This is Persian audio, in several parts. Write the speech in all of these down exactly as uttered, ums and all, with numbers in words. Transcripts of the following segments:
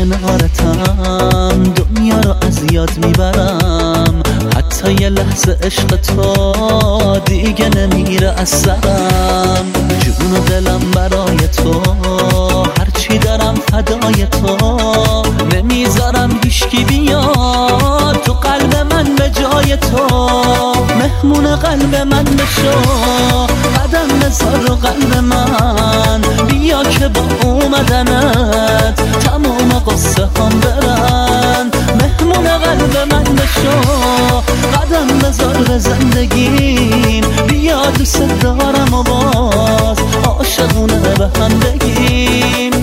کنارتم دنیا رو از یاد میبرم، حتی یه لحظه عشق تو دیگه نمیره از سرم. جون و دلم برای تو، هرچی دارم فدای تو، نمیذارم هیچکی بیاد تو قلب من به جای تو. مهمون قلب من بشو، قدم بذار رو قلب من، بیا که با اومدنت تمام قصه هم برن. مهمون قلب من بشو، قدم بذار به زندگیم، بیا دوست دارم و باز عاشقونه به هم بگیم.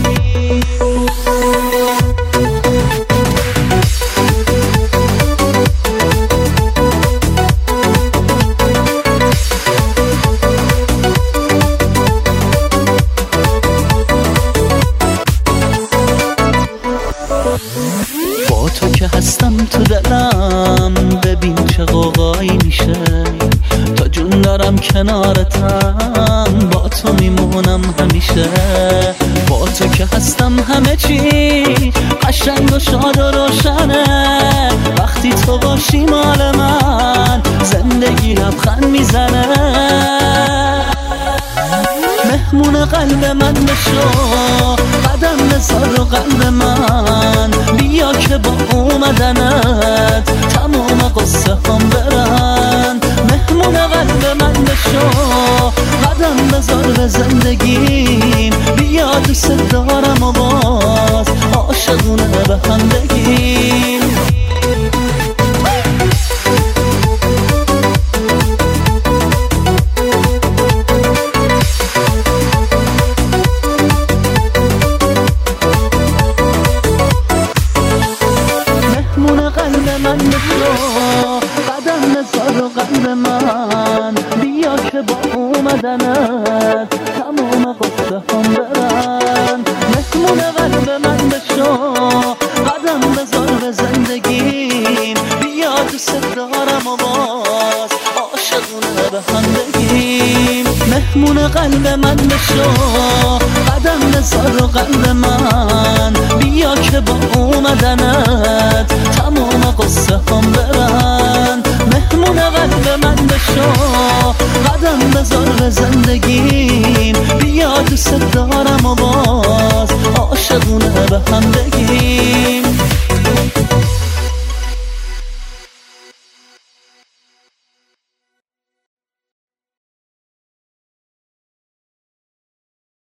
با تو که هستم تو دلم، ببین چه قوقایی میشه. تا جون دارم کنارتم، با تو میمونم همیشه. با تو که هستم همه چی قشنگ و شاد و روشنه. وقتی تو باشی مال من، زندگی لبخند میزنه. مهمون قلب من بشو، قدم بذار رو قلب من، بیا که با اومدنت تمام قصه هم برن. مهمون قلب من بشو، قدم بذار به زندگیم، بیا دوست دارم و باز عاشقونه به هم بگیم. قلب من بشو، قدم بذار رو قلب من، بیا که با اومدنت تمام قصه هم برن. مهمون قلب من بشو، قدم بذار به زندگیم، بیا دوست دارم و باز عاشقونه به هم بگیم. مهمون قلب من بشو، قدم بذار رو قلب من، بیا که با اومدنت تمام قصه هم برن. مهمون قلب من بشو، قدم بذار به زندگیم، بیا دوست دارم و باز عاشقونه به هم بگیم.